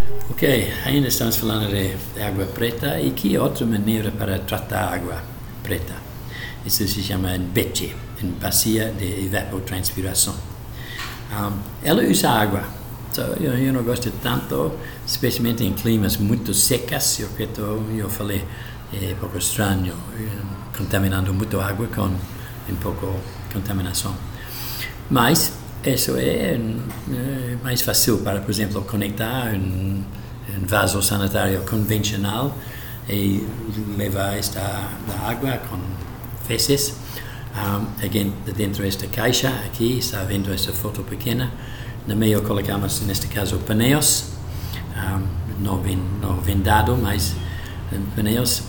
Ok, ainda estamos falando de água preta e que outra maneira para tratar água preta. Isso se chama BECCHE, bacia de evapotranspiração. Ela usa água. So, eu não gosto tanto, especialmente em climas muito secos. Eu falei, é um pouco estranho, contaminando muito água com um pouco contaminação. Mas isso é mais fácil para, por exemplo, conectar um vaso sanitário convencional e levar esta água com fezes. Dentro desta caixa, aqui, está vendo esta foto pequena. No meio colocamos, neste caso, pneus, não vendado, mas pneus,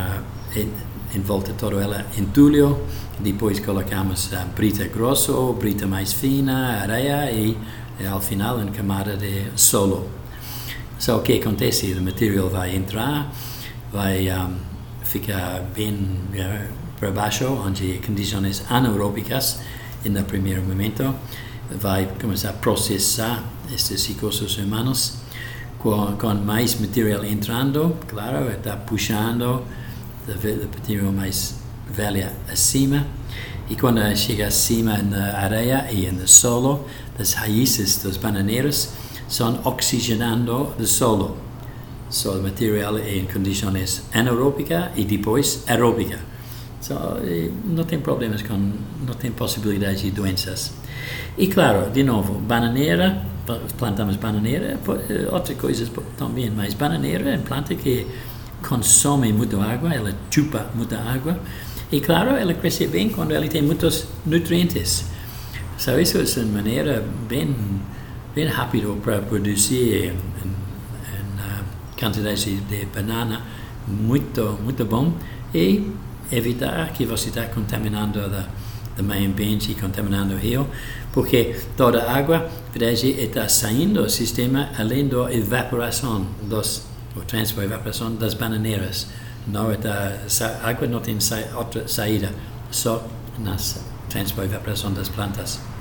em volta toda ela entulho. Depois colocamos brita grosso, brita mais fina, areia e ao final uma camada de solo. Só o que acontece, o material vai entrar, vai ficar bem para baixo, onde condições anaeróbicas no primeiro momento, vai começar a processar estes recursos humanos, com mais material entrando, claro, está puxando o material mais velho acima, e quando chega acima na areia e no solo, as raízes dos bananeiros estão oxigenando o solo. O material é em condições anaeróbicas e depois aeróbicas. Não tem problemas não tem possibilidade de doenças. E claro, de novo, bananeira, plantamos bananeira, outra coisa também, mas bananeira é uma planta que consome muita água, ela chupa muita água, e claro, ela cresce bem quando ela tem muitos nutrientes. Isso é uma maneira bem rápida para produzir uma quantidade de banana muito bom e evitar que você está contaminando o meio ambiente e contaminando o rio, porque toda a água está saindo do sistema além da evaporação transpiração das bananeiras. A água não tem outra saída, só na transpiração das plantas.